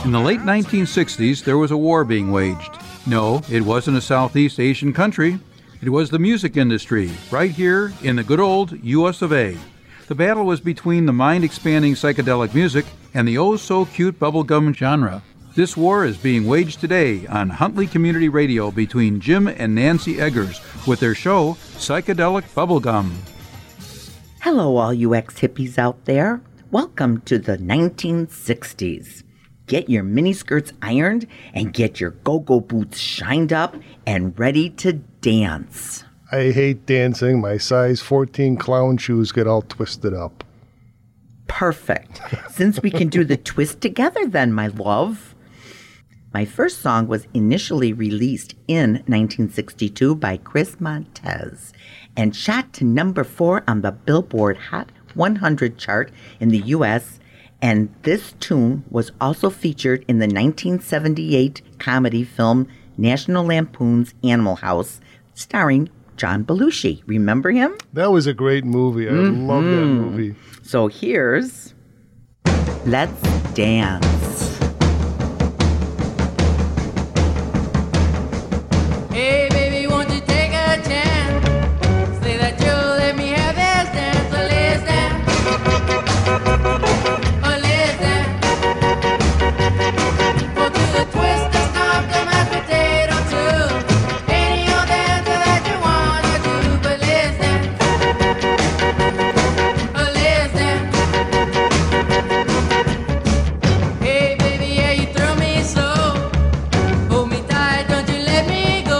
In the late 1960s, there was a war being waged. No, it wasn't a Southeast Asian country. It was the music industry, right here in the good old U.S. of A. The battle was between the mind-expanding psychedelic music and the oh-so-cute bubblegum genre. This war is being waged today on Huntley Community Radio between Jim and Nancy Eggers with their show, Psychedelic Bubblegum. Hello, all you ex-hippies out there. Welcome to the 1960s. Get your miniskirts ironed and get your go-go boots shined up and ready to dance. I hate dancing. My size 14 clown shoes get all twisted up. Perfect. Since we can do the twist together then, my love. My first song was initially released in 1962 by Chris Montez and shot to number 4 on the Billboard Hot 100 chart in the U.S., and this tune was also featured in the 1978 comedy film National Lampoon's Animal House, starring John Belushi. Remember him? That was a great movie. I love that movie. So here's Let's Dance. Hey baby, won't you take a chance? Say that you'll let me have this dance. Oh, let's dance. Oh, let's dance. Go to the twist and stop the mashed potato too. Any old dance that you wanna do, but let's dance. Oh, let's dance. Hey baby, yeah, you throw me slow. Hold me tight, don't you let me go.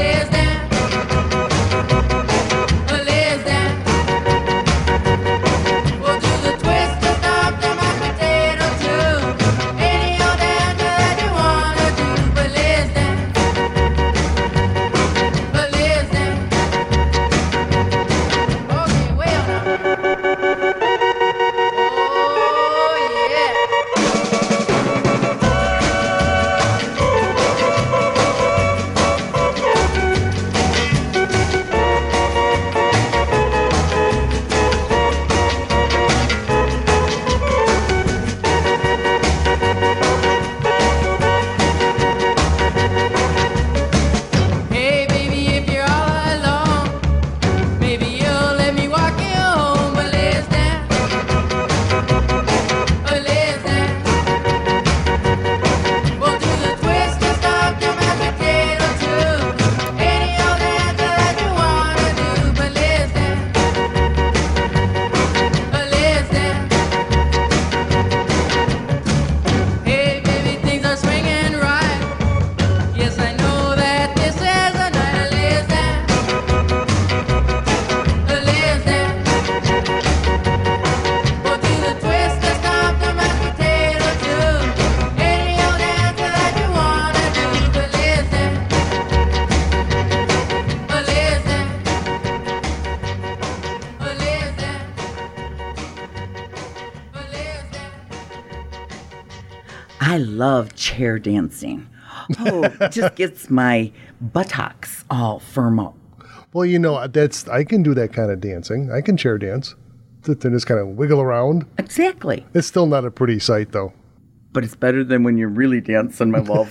I love chair dancing. Oh, it just gets my buttocks all firm up. Well, you know, I can do that kind of dancing. I can chair dance. To just kind of wiggle around. Exactly. It's still not a pretty sight, though. But it's better than when you're really dancing, my love.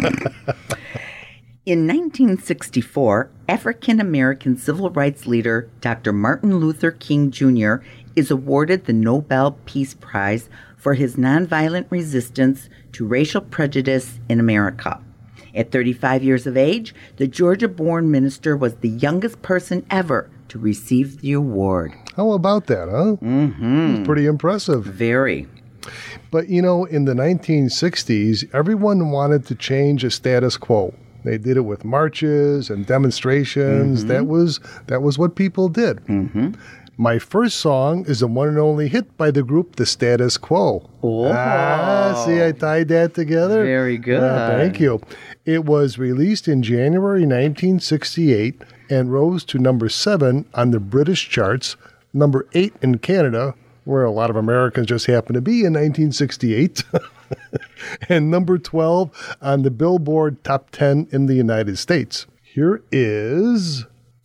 In 1964, African-American civil rights leader Dr. Martin Luther King Jr. is awarded the Nobel Peace Prize for his nonviolent resistance to racial prejudice in America. At 35 years of age, the Georgia-born minister was the youngest person ever to receive the award. How about that, huh? Mm-hmm. It's pretty impressive. Very. But, you know, in the 1960s, everyone wanted to change the status quo. They did it with marches and demonstrations. Mm-hmm. That was what people did. Mm-hmm. My first song is the one and only hit by the group The Status Quo. Oh. See, I tied that together. Very good. Thank you. It was released in January 1968 and rose to number 7 on the British charts, number 8 in Canada, where a lot of Americans just happen to be in 1968, and number 12 on the Billboard Top 10 in the United States. Here is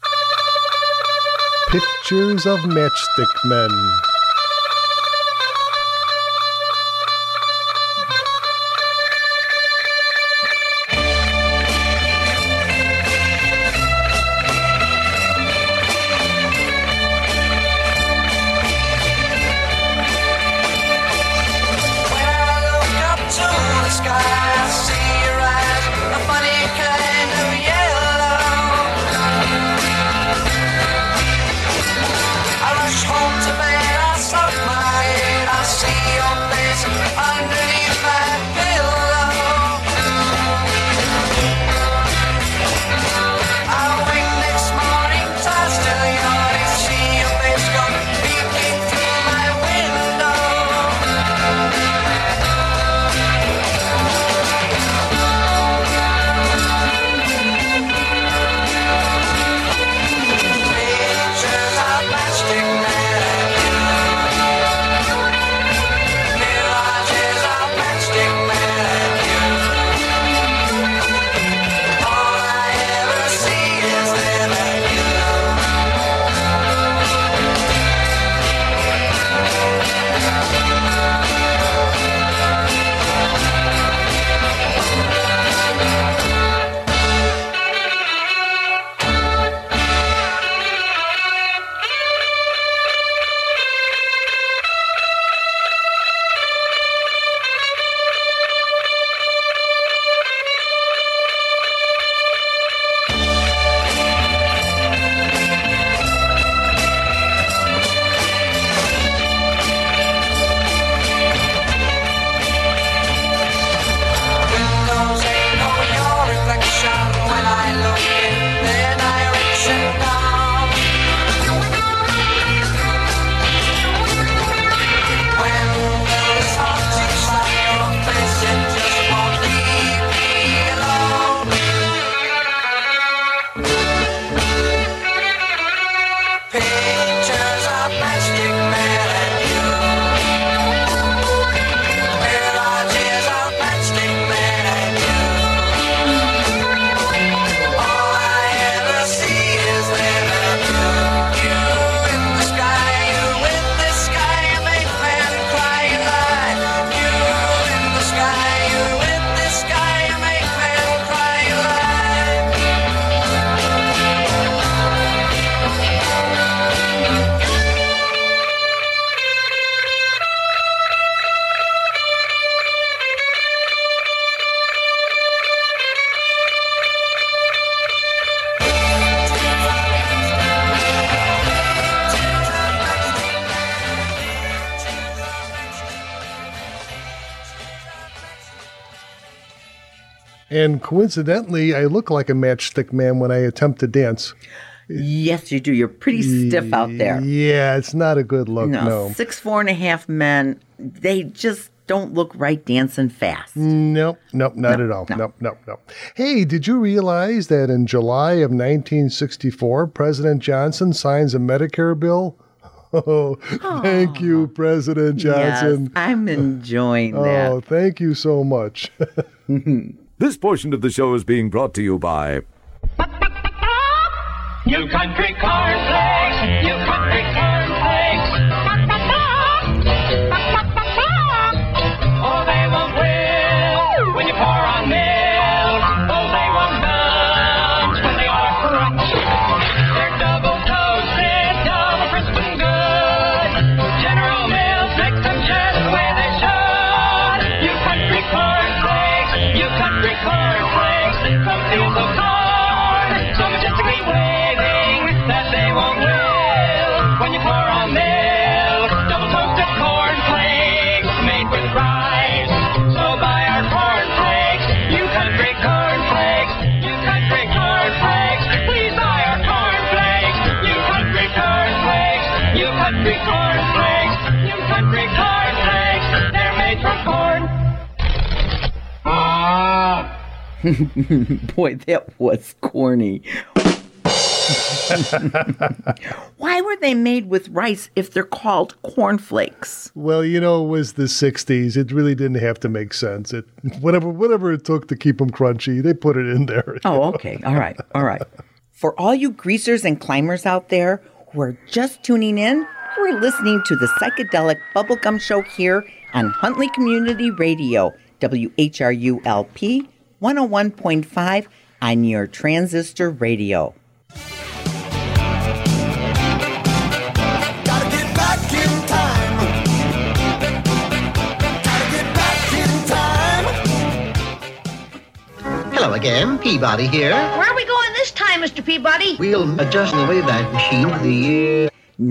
Pictures of Matchstick Men. And coincidentally, I look like a matchstick man when I attempt to dance. Yes, you do. You're pretty stiff out there. Yeah, it's not a good look, No, no. 6'4.5" men, they just don't look right dancing fast. Nope, not at all. no. Nope. Hey, did you realize that in July of 1964, President Johnson signs a Medicare bill? Oh, thank you, President Johnson. Yes, I'm enjoying that. Oh, thank you so much. This portion of the show is being brought to you by You country cornflakes, you country cornflakes. Oh, they won't will when you pour on milk. Oh, they won't bunch when they are crunch. They're double toasted, double crisp and good. General Mills makes them just the way they should. You country cornflakes, you country cornflakes. Some fields of corn, so majestically waving that they won't will when you pour on milk. Double toasted cornflakes made with rice. So buy our cornflakes, you country cornflakes, you country cornflakes. Please buy our cornflakes, you country cornflakes, you country cornflakes, you country cornflakes. They're made from corn. Boy, that was corny. Why were they made with rice if they're called cornflakes? Well, it was the 60s. It really didn't have to make sense. Whatever it took to keep them crunchy, they put it in there. Oh, okay. All right. For all you greasers and climbers out there who are just tuning in, we're listening to the Psychedelic Bubblegum Show here on Huntley Community Radio, WHRULP 101.5 on your transistor radio. Gotta get back in time. Gotta get back in time. Hello again, Peabody here. Where are we going this time, Mr. Peabody? We'll adjust the Wayback Machine to the year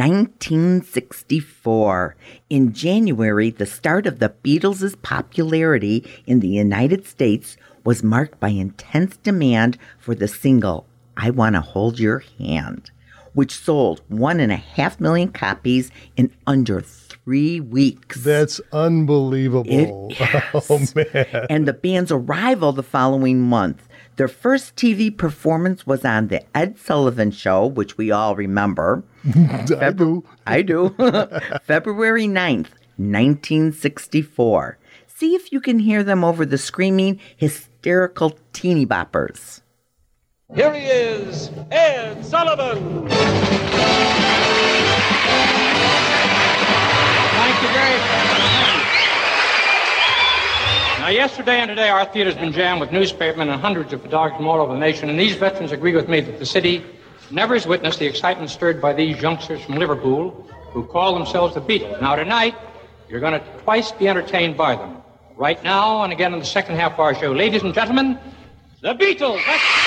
1964. In January, the start of the Beatles' popularity in the United States was marked by intense demand for the single, I Wanna Hold Your Hand, which sold 1.5 million copies in under 3 weeks. That's unbelievable. Yes. Oh, man. And the band's arrival the following month. Their first TV performance was on The Ed Sullivan Show, which we all remember. I do. I do. February 9th, 1964. See if you can hear them over the screaming, hysterical teeny boppers. Here he is, Ed Sullivan. Thank you very much. Now, yesterday and today, our theater's been jammed with newspapermen and hundreds of photographers from all over the nation, and these veterans agree with me that the city never has witnessed the excitement stirred by these youngsters from Liverpool who call themselves the Beatles. Now, tonight, you're going to twice be entertained by them. Right now, and again in the second half of our show. Ladies and gentlemen, the Beatles.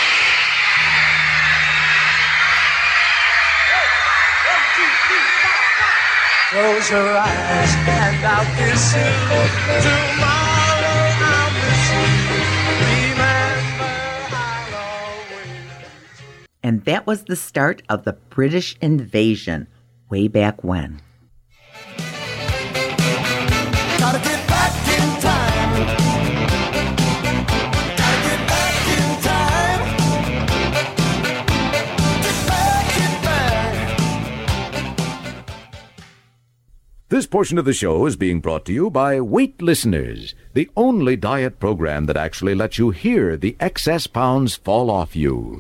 Close your eyes and I'll kiss you. Tomorrow I'll miss you. Remember, I'll always. And that was the start of the British invasion way back when. Gotta get back in time. Gotta get back in time. Get back. This portion of the show is being brought to you by Weight Listeners, the only diet program that actually lets you hear the excess pounds fall off you.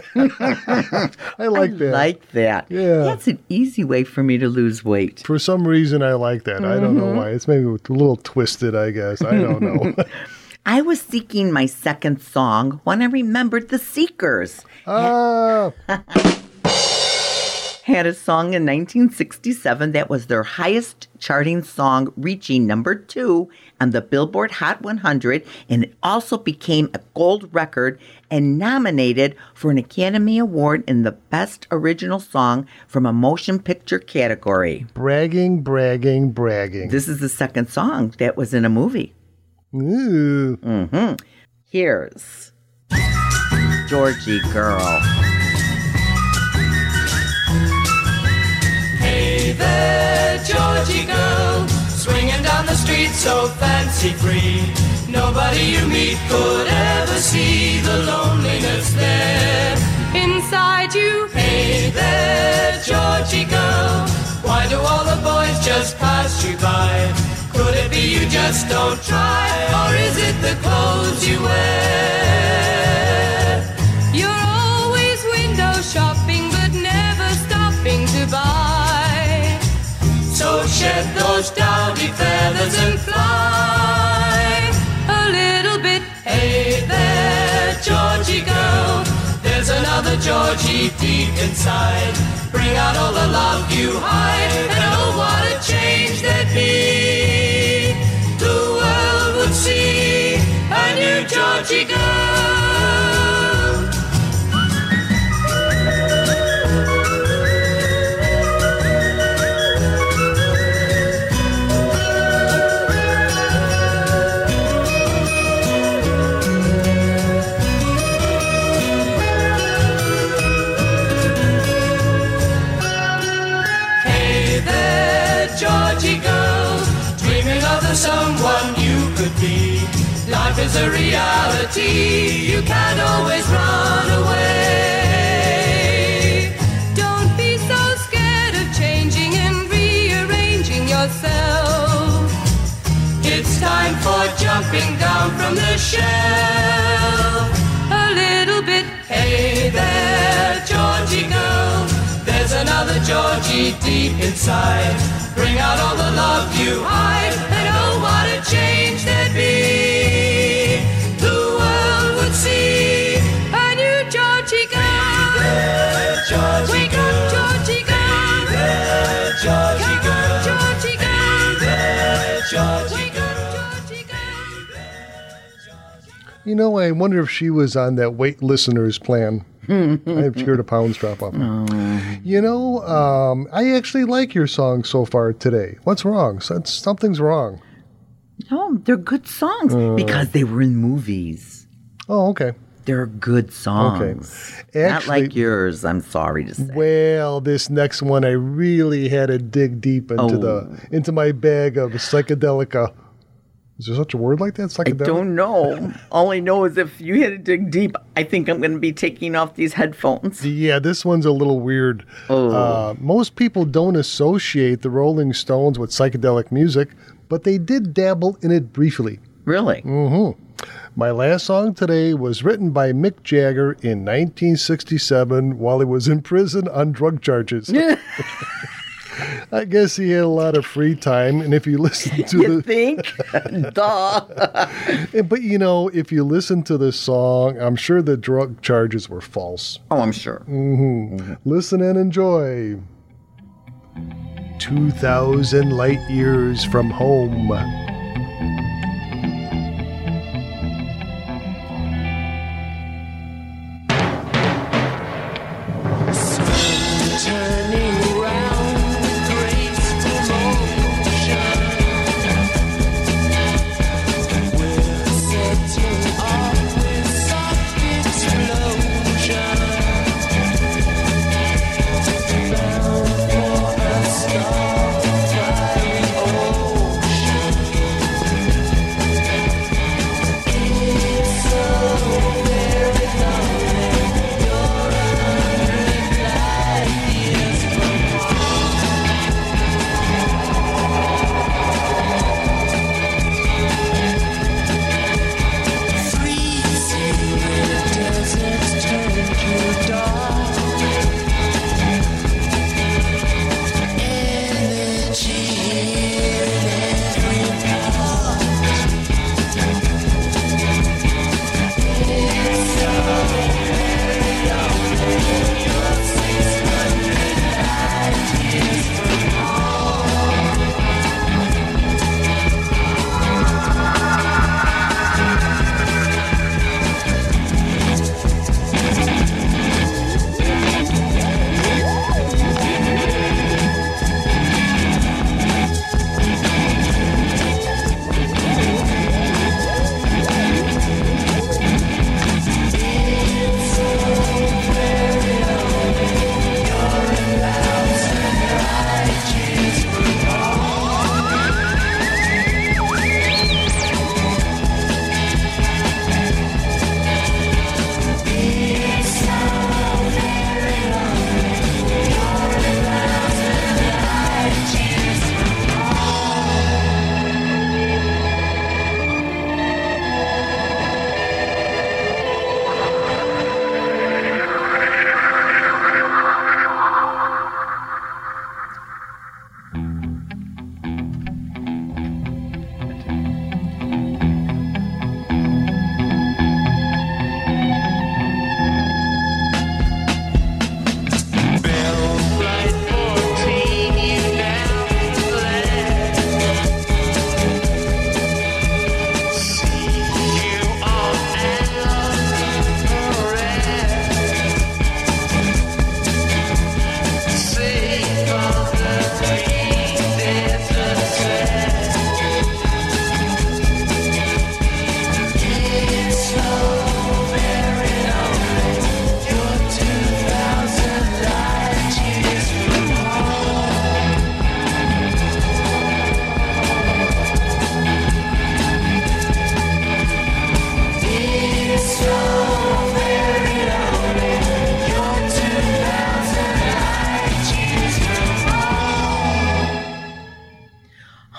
I like that. Like that. Yeah. That's an easy way for me to lose weight. For some reason, I like that. I don't know why. It's maybe a little twisted, I guess. I don't know. I was seeking my second song when I remembered the Seekers had a song in 1967 that was their highest charting song, reaching number 2 on the Billboard Hot 100, and it also became a gold record and nominated for an Academy Award in the Best Original Song from a Motion Picture category. Bragging. This is the second song that was in a movie. Ooh. Here's Georgie Girl. Hey there, Georgie girl, swinging down the street so fancy-free. Nobody you meet could ever see the loneliness there inside you. Hey there, Georgie girl, why do all the boys just pass you by? Could it be you just don't try, or is it the clothes you wear? You're always window shopping, but never stopping to buy. So shed those dowdy feathers and fly a little bit. Hey there, Georgie girl, there's another Georgie deep inside. Bring out all the love you hide, and oh, what a change there'd be. The world would see a new Georgie girl. Georgie girl, dreaming of the someone you could be. Life is a reality, you can't always run away. Don't be so scared of changing and rearranging yourself. It's time for jumping down from the shelf a little bit. Hey there, Georgie girl, there's another Georgie deep inside. Bring out all the love you hide, and oh, what a change there'd be. The world would see a new Georgie girl. Hey there, Georgie Wake girl. Up, Georgie girl. Hey there, Georgie Come girl. On, Georgie girl. Hey there, Georgie Wake girl. Up, Georgie girl. You know, I wonder if she was on that wait listeners plan. I've heard the pounds drop off. You know, I actually like your song so far today. What's wrong? Something's wrong. No, they're good songs because they were in movies. Oh, okay. They're good songs. Okay. Not Actually, like yours, I'm sorry to say. well, this next one I really had to dig deep into my bag of psychedelica. Is there such a word like that? I don't know. All I know is if you had to dig deep, I think I'm going to be taking off these headphones. Yeah, this one's a little weird. Most people don't associate the Rolling Stones with psychedelic music, but they did dabble in it briefly. Really? Mm-hmm. My last song today was written by Mick Jagger in 1967 while he was in prison on drug charges. I guess he had a lot of free time, and if you listen to You think? Duh. But you know, if you listen to this song, I'm sure the drug charges were false. Oh, I'm sure. Listen and enjoy. 2,000 light years from home. Turning around, graceful motion. We're setting off with soft explosion. Bound for a star-flying ocean.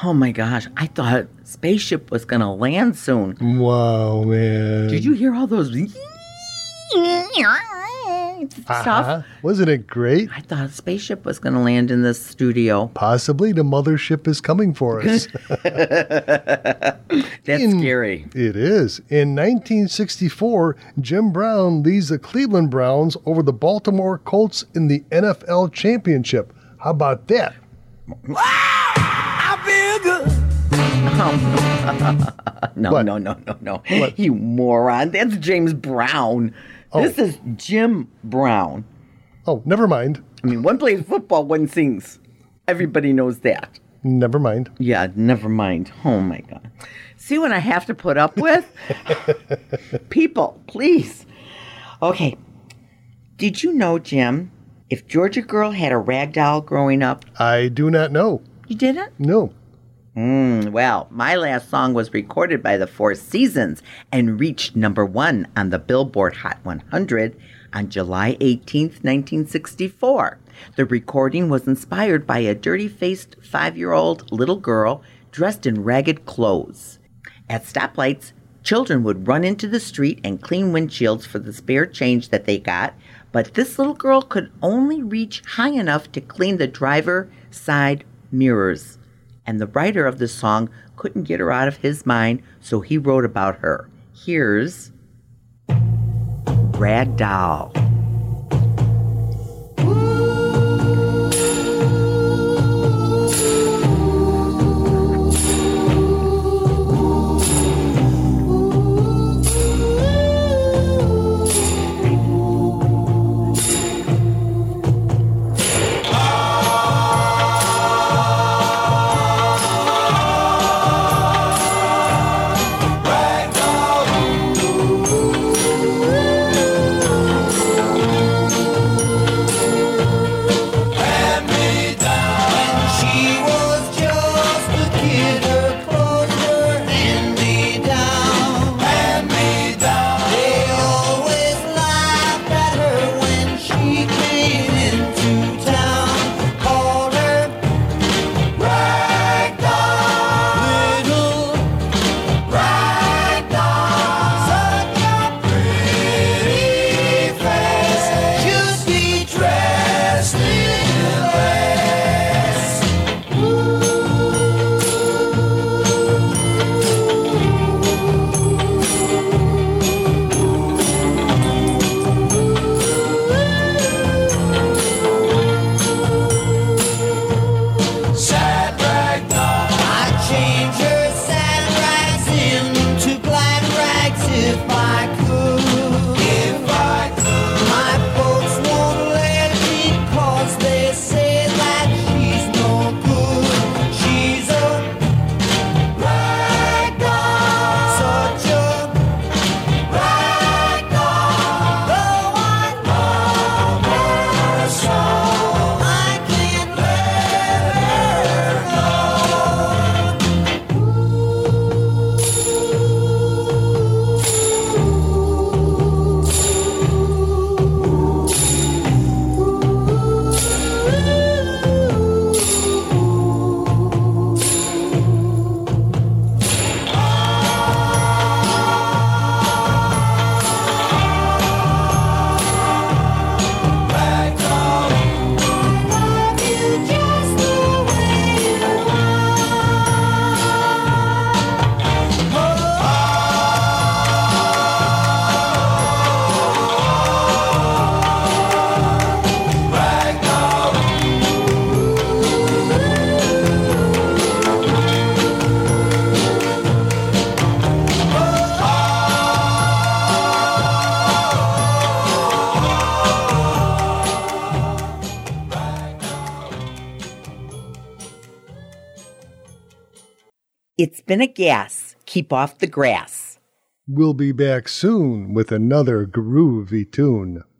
Oh my gosh, I thought spaceship was going to land soon. Wow, man. Did you hear all those stuff? Wasn't it great? I thought a spaceship was going to land in this studio. Possibly the mothership is coming for us. That's scary. It is. In 1964, Jim Brown leads the Cleveland Browns over the Baltimore Colts in the NFL Championship. How about that? No. What? No. What? You moron. That's James Brown. Oh. This is Jim Brown. Oh, never mind. I mean, one plays football, one sings. Everybody knows that. Never mind. Yeah, never mind. Oh, my God. See what I have to put up with? People, please. Okay. Did you know, Jim, if Georgia Girl had a rag doll growing up? I do not know. You didn't? No. Well, my last song was recorded by the Four Seasons and reached #1 on the Billboard Hot 100 on July 18th, 1964. The recording was inspired by a dirty-faced 5-year-old little girl dressed in ragged clothes. At stoplights, children would run into the street and clean windshields for the spare change that they got, but this little girl could only reach high enough to clean the driver's side mirrors. And the writer of the song couldn't get her out of his mind, so he wrote about her. Here's Rag Doll. It's been a gas. Keep off the grass. We'll be back soon with another groovy tune.